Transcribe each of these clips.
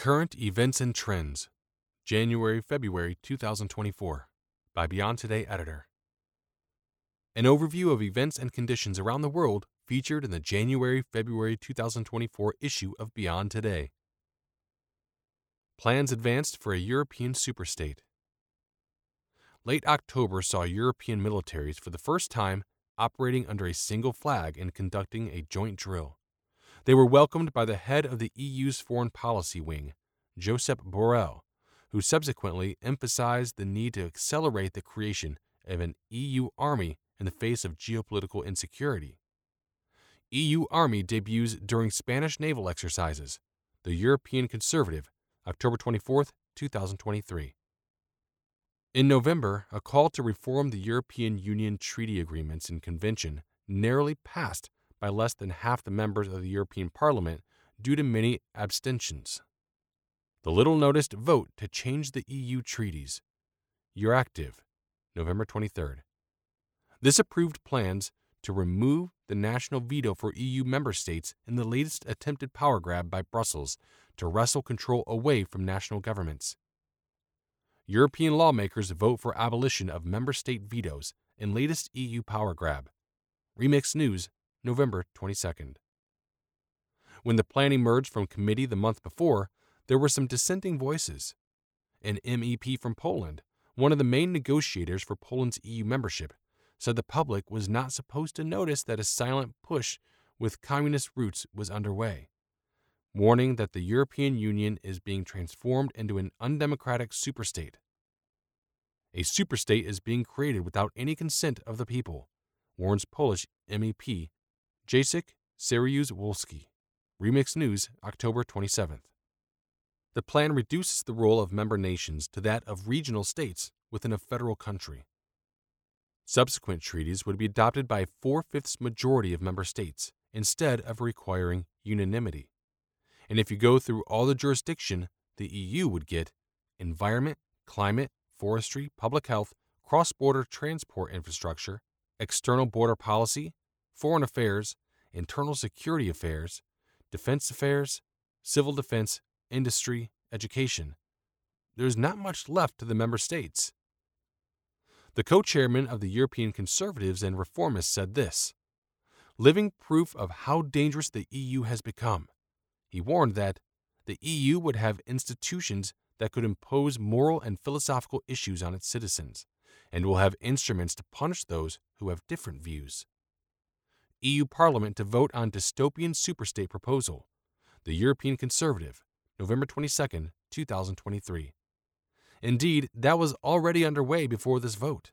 Current Events and Trends, January-February 2024, by Beyond Today editor. An overview of events and conditions around the world featured in the January-February 2024 issue of Beyond Today. Plans advanced for a European superstate. Late October saw European militaries for the first time operating under a single flag and conducting a joint drill. They were welcomed by the head of the EU's foreign policy wing, Josep Borrell, who subsequently emphasized the need to accelerate the creation of an EU army in the face of geopolitical insecurity. EU Army debuts during Spanish naval exercises. The European Conservative, October 24, 2023. In November, a call to reform the European Union treaty agreements and convention narrowly passed by less than half the members of the European Parliament due to many abstentions. The little-noticed vote to change the EU treaties. Euractiv, November 23rd. This approved plans to remove the national veto for EU member states in the latest attempted power grab by Brussels to wrestle control away from national governments. European lawmakers vote for abolition of member state vetoes in latest EU power grab. Remix News, November 22nd. When the plan emerged from committee the month before, there were some dissenting voices. An MEP from Poland, one of the main negotiators for Poland's EU membership, said the public was not supposed to notice that a silent push with communist roots was underway, warning that the European Union is being transformed into an undemocratic superstate. A superstate is being created without any consent of the people, warns Polish MEP Jacek Saryusz-Wolski. Remix News, October 27th. The plan reduces the role of member nations to that of regional states within a federal country. Subsequent treaties would be adopted by a 4/5 majority of member states instead of requiring unanimity. And if you go through all the jurisdiction, the EU would get environment, climate, forestry, public health, cross-border transport infrastructure, external border policy, foreign affairs, internal security affairs, defense affairs, civil defense, industry, education. There's not much left to the member states. The co-chairman of the European Conservatives and Reformists said this, living proof of how dangerous the EU has become. He warned that the EU would have institutions that could impose moral and philosophical issues on its citizens, and will have instruments to punish those who have different views. EU Parliament to vote on dystopian superstate proposal. The European Conservative, November 22, 2023. Indeed, that was already underway before this vote.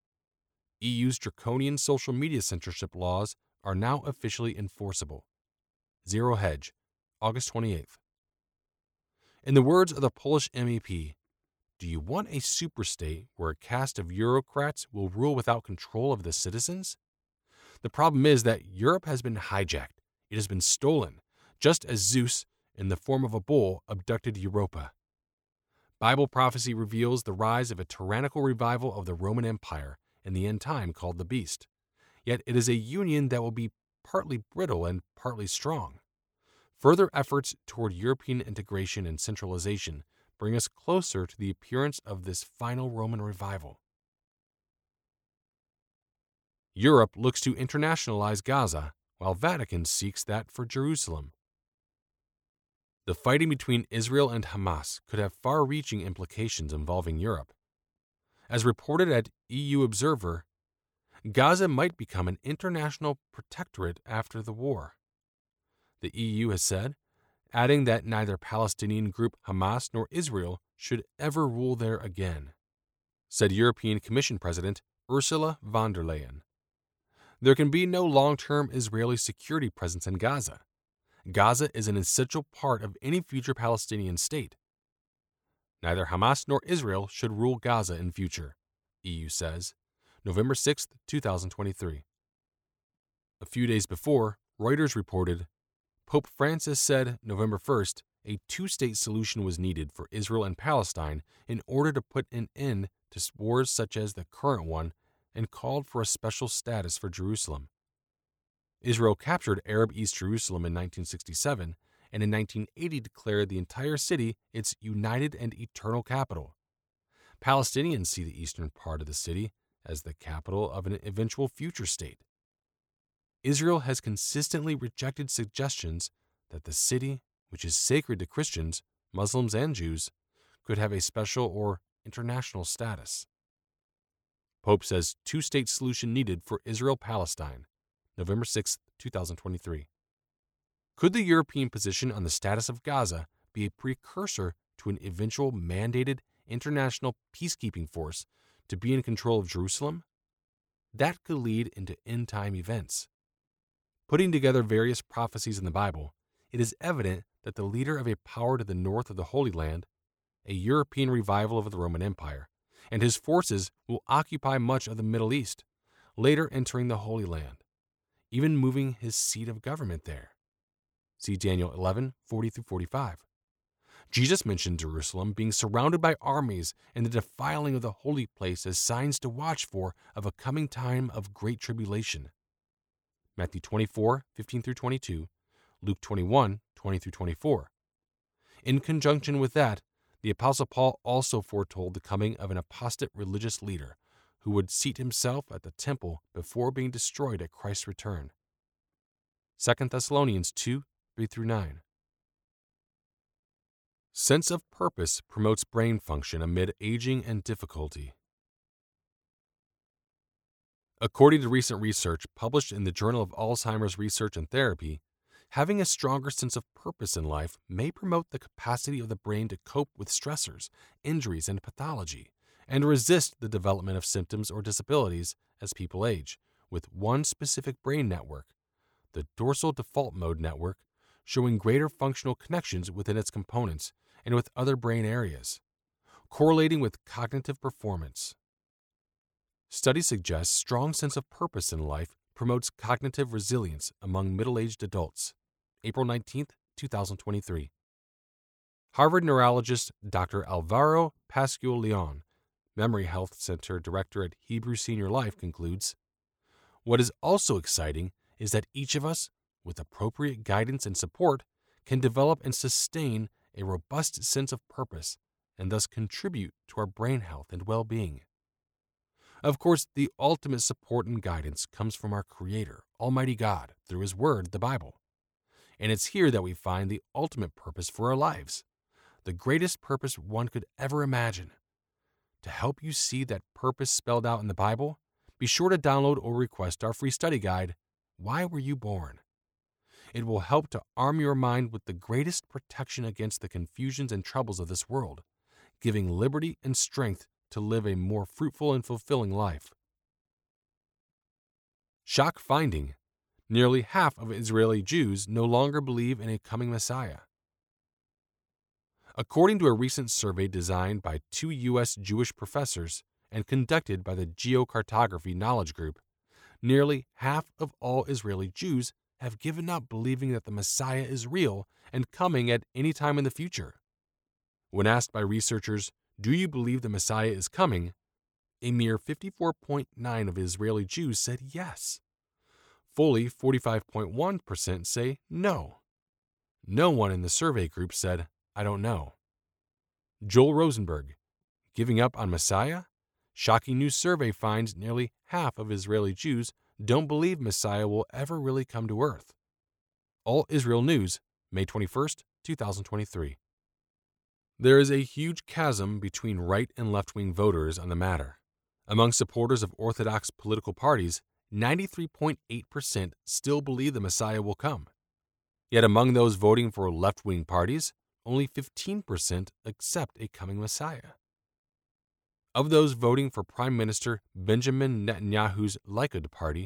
EU's draconian social media censorship laws are now officially enforceable. Zero Hedge, August 28th. In the words of the Polish MEP, do you want a superstate where a caste of Eurocrats will rule without control of the citizens? The problem is that Europe has been hijacked. It has been stolen, just as Zeus, in the form of a bull, abducted Europa. Bible prophecy reveals the rise of a tyrannical revival of the Roman Empire in the end time called the Beast. Yet it is a union that will be partly brittle and partly strong. Further efforts toward European integration and centralization bring us closer to the appearance of this final Roman revival. Europe looks to internationalize Gaza, while Vatican seeks that for Jerusalem. The fighting between Israel and Hamas could have far-reaching implications involving Europe. As reported at EU Observer, Gaza might become an international protectorate after the war. The EU has said, adding that neither Palestinian group Hamas nor Israel should ever rule there again, said European Commission President Ursula von der Leyen. There can be no long-term Israeli security presence in Gaza. Gaza is an essential part of any future Palestinian state. Neither Hamas nor Israel should rule Gaza in future, EU says, November 6, 2023. A few days before, Reuters reported, Pope Francis said November 1st, a two-state solution was needed for Israel and Palestine in order to put an end to wars such as the current one, and called for a special status for Jerusalem. Israel captured Arab East Jerusalem in 1967 and in 1980 declared the entire city its united and eternal capital. Palestinians see the eastern part of the city as the capital of an eventual future state. Israel has consistently rejected suggestions that the city, which is sacred to Christians, Muslims, and Jews, could have a special or international status. Pope says two-state solution needed for Israel-Palestine, November 6, 2023. Could the European position on the status of Gaza be a precursor to an eventual mandated international peacekeeping force to be in control of Jerusalem? That could lead into end-time events. Putting together various prophecies in the Bible, it is evident that the leader of a power to the north of the Holy Land, a European revival of the Roman Empire, and his forces will occupy much of the Middle East, later entering the Holy Land, even moving his seat of government there. See Daniel 11:40-45. Jesus mentioned Jerusalem being surrounded by armies and the defiling of the holy place as signs to watch for of a coming time of great tribulation. Matthew 24:15-22, Luke 21:20-24. In conjunction with that, the Apostle Paul also foretold the coming of an apostate religious leader who would seat himself at the temple before being destroyed at Christ's return. 2 Thessalonians 2:3-9. Sense of purpose promotes brain function amid aging and difficulty. According to recent research published in the Journal of Alzheimer's Research and Therapy, having a stronger sense of purpose in life may promote the capacity of the brain to cope with stressors, injuries, and pathology, and resist the development of symptoms or disabilities as people age, with one specific brain network, the dorsal default mode network, showing greater functional connections within its components and with other brain areas, correlating with cognitive performance. Studies suggest strong sense of purpose in life promotes cognitive resilience among middle-aged adults. April 19, 2023. Harvard neurologist Dr. Alvaro Pascual Leon, Memory Health Center Director at Hebrew Senior Life, concludes, "What is also exciting is that each of us, with appropriate guidance and support, can develop and sustain a robust sense of purpose and thus contribute to our brain health and well-being." Of course, the ultimate support and guidance comes from our Creator, Almighty God, through His Word, the Bible. And it's here that we find the ultimate purpose for our lives, the greatest purpose one could ever imagine. To help you see that purpose spelled out in the Bible, be sure to download or request our free study guide, Why Were You Born? It will help to arm your mind with the greatest protection against the confusions and troubles of this world, giving liberty and strength to live a more fruitful and fulfilling life. Shock finding: nearly half of Israeli Jews no longer believe in a coming Messiah. According to a recent survey designed by 2 U.S. Jewish professors and conducted by the Geocartography Knowledge Group, nearly half of all Israeli Jews have given up believing that the Messiah is real and coming at any time in the future. When asked by researchers, "Do you believe the Messiah is coming?" a mere 54.9% of Israeli Jews said yes. Fully 45.1% say no. No one in the survey group said, "I don't know." Joel Rosenberg, giving up on Messiah? Shocking new survey finds nearly half of Israeli Jews don't believe Messiah will ever really come to earth. All Israel News, May 21st, 2023. There is a huge chasm between right and left-wing voters on the matter. Among supporters of Orthodox political parties, 93.8% still believe the Messiah will come. Yet among those voting for left-wing parties, only 15% accept a coming Messiah. Of those voting for Prime Minister Benjamin Netanyahu's Likud party,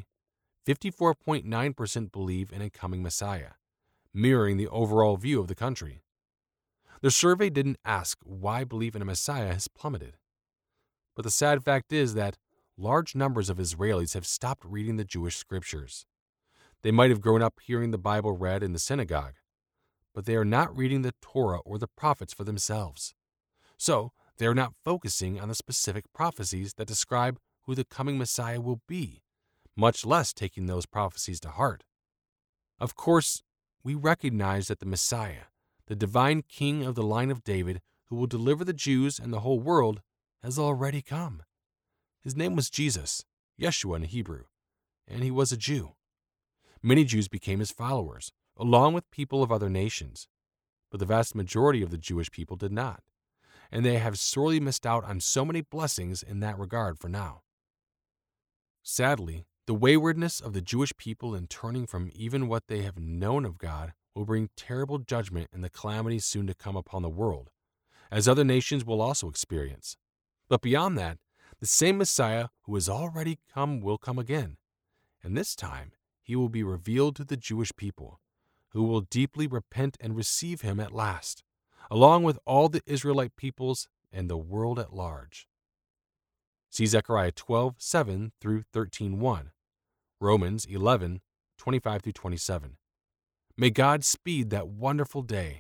54.9% believe in a coming Messiah, mirroring the overall view of the country. The survey didn't ask why belief in a Messiah has plummeted. But the sad fact is that large numbers of Israelis have stopped reading the Jewish scriptures. They might have grown up hearing the Bible read in the synagogue, but they are not reading the Torah or the prophets for themselves. So, they are not focusing on the specific prophecies that describe who the coming Messiah will be, much less taking those prophecies to heart. Of course, we recognize that the Messiah, the divine King of the line of David who will deliver the Jews and the whole world, has already come. His name was Jesus, Yeshua in Hebrew, and he was a Jew. Many Jews became his followers, along with people of other nations, but the vast majority of the Jewish people did not, and they have sorely missed out on so many blessings in that regard for now. Sadly, the waywardness of the Jewish people in turning from even what they have known of God will bring terrible judgment and the calamities soon to come upon the world, as other nations will also experience. But beyond that, the same Messiah who has already come will come again, and this time he will be revealed to the Jewish people, who will deeply repent and receive him at last, along with all the Israelite peoples and the world at large. See Zechariah 12:7 through 13:1, Romans 11:25 through 27. May God speed that wonderful day.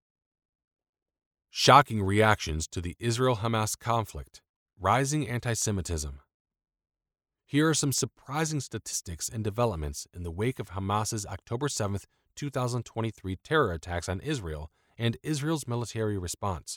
Shocking reactions to the Israel-Hamas conflict, rising anti-Semitism. Here are some surprising statistics and developments in the wake of Hamas's October 7, 2023 terror attacks on Israel and Israel's military response.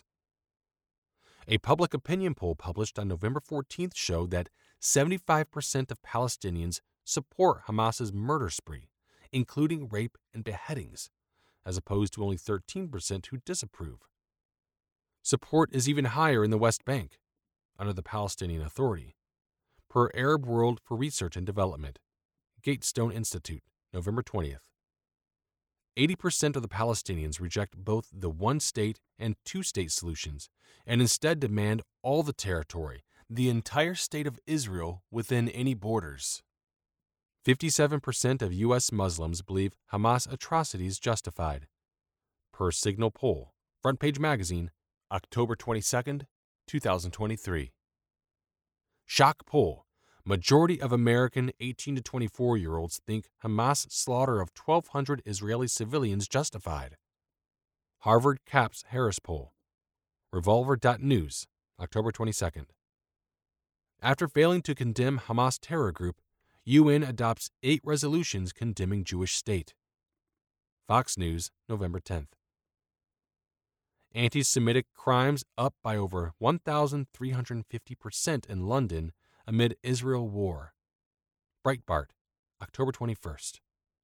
A public opinion poll published on November 14th showed that 75% of Palestinians support Hamas's murder spree, including rape and beheadings, as opposed to only 13% who disapprove. Support is even higher in the West Bank, under the Palestinian Authority, per Arab World for Research and Development, Gatestone Institute, November 20th. 80% of the Palestinians reject both the one-state and two-state solutions and instead demand all the territory, the entire state of Israel, within any borders. 57% of U.S. Muslims believe Hamas atrocities justified, per Signal Poll, Front Page Magazine, October 22, 2023. Shock Poll. Majority of American 18 to 24-year-olds think Hamas slaughter of 1,200 Israeli civilians justified. Harvard Capps Harris Poll. Revolver.news, October 22nd. After failing to condemn Hamas terror group, UN adopts 8 resolutions condemning Jewish state. Fox News, November 10th. Anti-Semitic crimes up by over 1,350% in London amid Israel war. Breitbart, October 21st.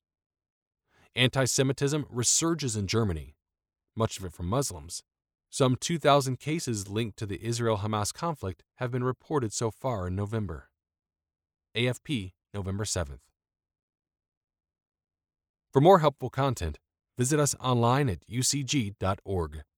Anti-Semitism resurges in Germany, much of it from Muslims. Some 2,000 cases linked to the Israel-Hamas conflict have been reported so far in November. AFP, November 7th. For more helpful content, visit us online at ucg.org.